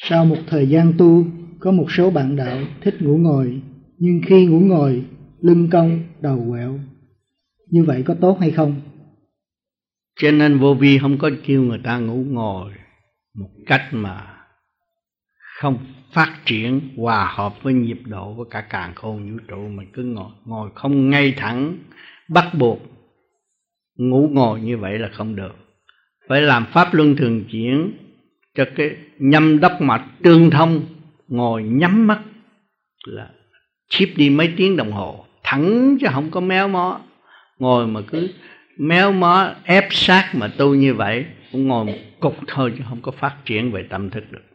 Sau một thời gian tu, có một số bạn đạo thích ngủ ngồi, nhưng khi ngủ ngồi, lưng cong, đầu quẹo. Như vậy có tốt hay không? Cho nên Vô Vi không có kêu người ta ngủ ngồi một cách mà không phát triển hòa hợp với nhịp độ của cả càn khôn vũ trụ. Mình cứ ngồi không ngay thẳng, bắt buộc ngủ ngồi như vậy là không được. Phải làm pháp luân thường chuyển cho cái nhâm đốc mạch tương thông. Ngồi nhắm mắt là thiếp đi mấy tiếng đồng hồ thẳng, chứ không có méo mó. Ngồi mà cứ méo mó ép sát mà tu như vậy, cũng ngồi một cục thôi chứ không có phát triển về tâm thức được.